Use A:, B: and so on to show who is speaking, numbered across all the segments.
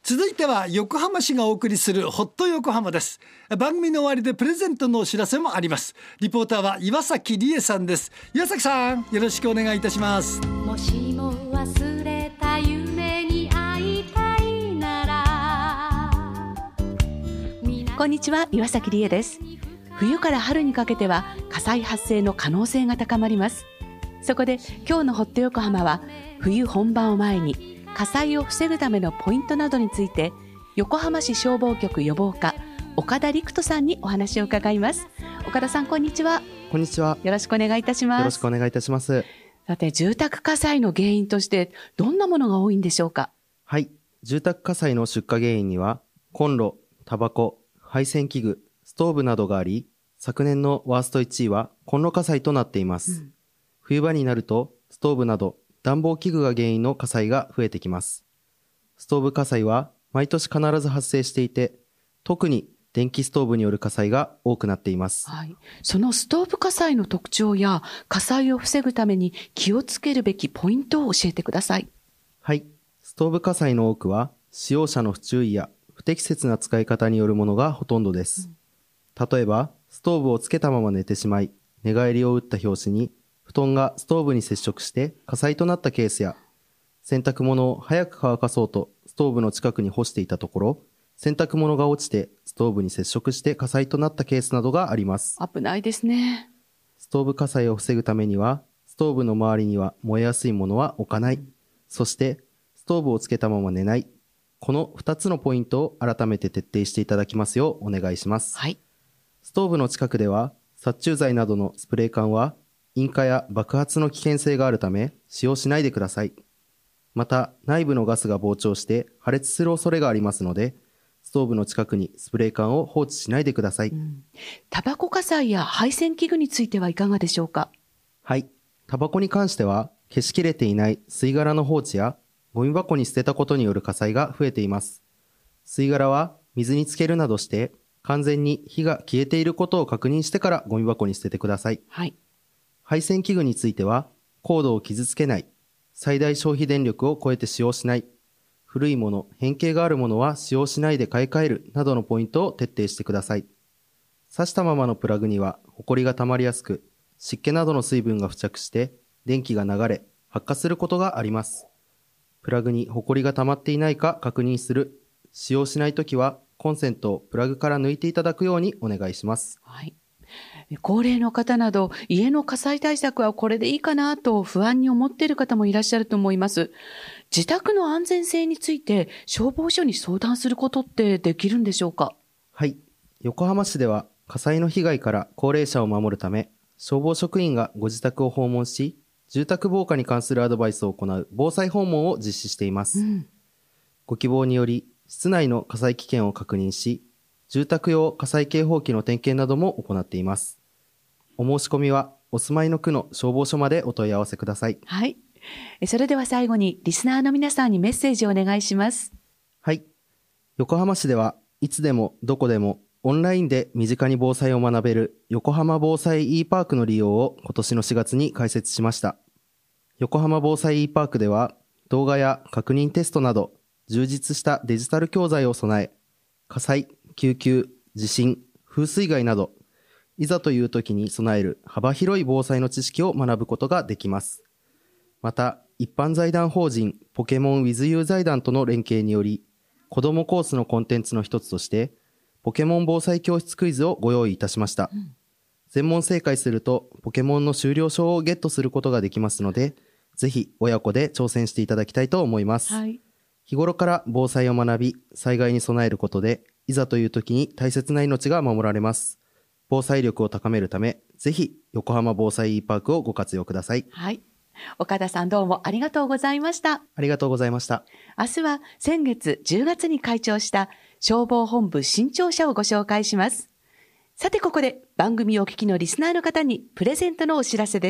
A: 続いては横浜市がお送りするホット横浜です。番組の終わりでプレゼントのお知らせもあります。リポーターは岩崎理恵さんです。岩崎さん、よろしくお願いいたします。
B: もしも忘れた夢に会いたいなら。
C: こんにちは、岩崎理恵です。冬から春にかけては火災発生の可能性が高まります。そこで今日のホット横浜は、冬本番を前に火災を防ぐためのポイントなどについて、横浜市消防局予防課岡田陸人さんにお話を伺います。岡田さん、こんにちは。
D: こんにちは。
C: よろしくお願いいたします。
D: よろしくお願いいたします。
C: さて、住宅火災の原因としてどんなものが多いんでしょうか？
D: はい、住宅火災の出火原因にはコンロ、タバコ、配線器具、ストーブなどがあり、昨年のワースト1位はコンロ火災となっています。冬場になるとストーブなど暖房器具が原因の火災が増えてきます。ストーブ火災は毎年必ず発生していて、特に電気ストーブによる火災が多くなっています。
C: はい、そのストーブ火災の特徴や火災を防ぐために気をつけるべきポイントを教えてください。
D: はい、ストーブ火災の多くは使用者の不注意や不適切な使い方によるものがほとんどです。例えば、ストーブをつけたまま寝てしまい、寝返りを打った拍子に布団がストーブに接触して火災となったケースや、洗濯物を早く乾かそうとストーブの近くに干していたところ、洗濯物が落ちてストーブに接触して火災となったケースなどがあります。
C: 危ないですね。
D: ストーブ火災を防ぐためには、ストーブの周りには燃えやすいものは置かない。そして、ストーブをつけたまま寝ない。この2つのポイントを改めて徹底していただきますようお願いします。
C: はい。
D: ストーブの近くでは、殺虫剤などのスプレー缶は、引火や爆発の危険性があるため、使用しないでください。また、内部のガスが膨張して破裂する恐れがありますので、ストーブの近くにスプレー缶を放置しないでください。
C: タバコ火災や配線器具についてはいかがでしょうか？
D: はい。タバコに関しては、消しきれていない吸い殻の放置や、ゴミ箱に捨てたことによる火災が増えています。吸い殻は水につけるなどして、完全に火が消えていることを確認してからゴミ箱に捨ててください。
C: はい。
D: 配線器具については、コードを傷つけない、最大消費電力を超えて使用しない、古いもの、変形があるものは使用しないで買い替えるなどのポイントを徹底してください。挿したままのプラグには、ホコリが溜まりやすく、湿気などの水分が付着して、電気が流れ、発火することがあります。プラグにホコリが溜まっていないか確認する。使用しないときは、コンセントをプラグから抜いていただくようにお願いします。
C: はい。高齢の方など家の火災対策はこれでいいかなと不安に思っている方もいらっしゃると思います。自宅の安全性について消防署に相談することってできるんでしょうか？
D: はい。横浜市では火災の被害から高齢者を守るため、消防職員がご自宅を訪問し、住宅防火に関するアドバイスを行う防災訪問を実施しています。ご希望により室内の火災危険を確認し、住宅用火災警報器の点検なども行っています。お申し込みはお住まいの区の消防署までお問い合わせください。
C: はい。それでは最後にリスナーの皆さんにメッセージをお願いします。
D: はい。横浜市ではいつでもどこでもオンラインで身近に防災を学べる横浜防災 e パークの利用を今年の4月に開設しました。横浜防災 e パークでは動画や確認テストなど充実したデジタル教材を備え、火災、救急、地震、風水害など、いざという時に備える幅広い防災の知識を学ぶことができます。また、一般財団法人ポケモン WithYou 財団との連携により、子どもコースのコンテンツの一つとして、ポケモン防災教室クイズをご用意いたしました。全問正解すると、ポケモンの修了証をゲットすることができますので、ぜひ親子で挑戦していただきたいと思います。
C: はい。
D: 日頃から防災を学び、災害に備えることで、いざという時に大切な命が守られます。防災力を高めるため、ぜひ横浜防災 e パークをご活用ください。
C: はい。岡田さん、どうもありがとうございました。
D: ありがとうございました。
C: 明日は先月10月に開庁した消防本部新庁舎をご紹介します。さてここで番組をお聞きのリスナーの方にプレゼントのお知らせです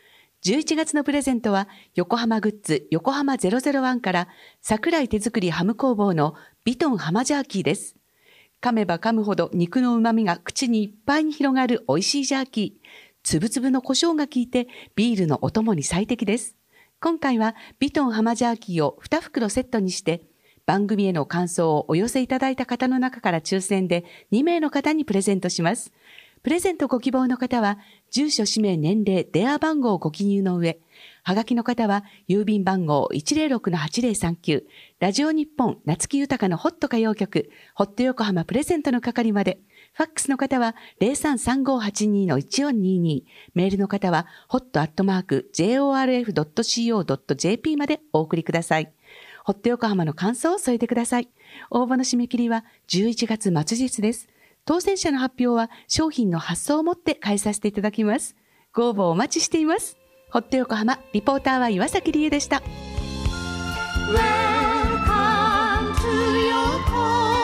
C: 。11月のプレゼントは横浜グッズ横浜001から桜井手作りハム工房のビトンハマジャーキーです。噛めば噛むほど肉の旨味が口にいっぱいに広がる美味しいジャーキー。つぶつぶの胡椒が効いてビールのお供に最適です。今回はビトンハマジャーキーを2袋セットにして番組への感想をお寄せいただいた方の中から抽選で2名の方にプレゼントします。プレゼントご希望の方は、住所、氏名、年齢、電話番号をご記入の上、はがきの方は、郵便番号 106-8039、ラジオ日本夏木豊のホット歌謡曲、ホット横浜プレゼントの係まで、ファックスの方は 033582-1422、メールの方は hot@jorf.co.jp までお送りください。ホット横浜の感想を添えてください。応募の締め切りは11月末日です。当選者の発表は商品の発送をもって返させていただきます。ご応募お待ちしています。ホット横浜、リポーターは岩崎理恵でした。
B: Welcome to 横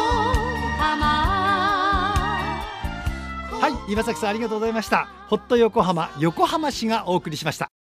B: 浜。
A: はい、岩崎さんありがとうございました。ホット横浜、横浜市がお送りしました。